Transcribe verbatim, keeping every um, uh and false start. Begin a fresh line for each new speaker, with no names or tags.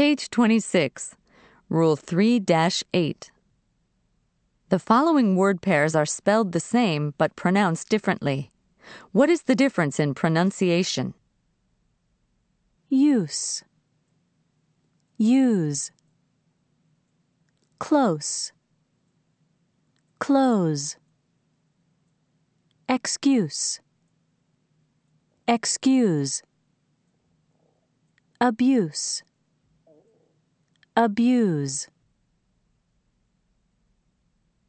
Page twenty-six, Rule three dash eight. The following word pairs are spelled the same but pronounced differently. What is the difference in pronunciation?
Use, use. Close, close. Excuse, excuse. Abuse, abuse.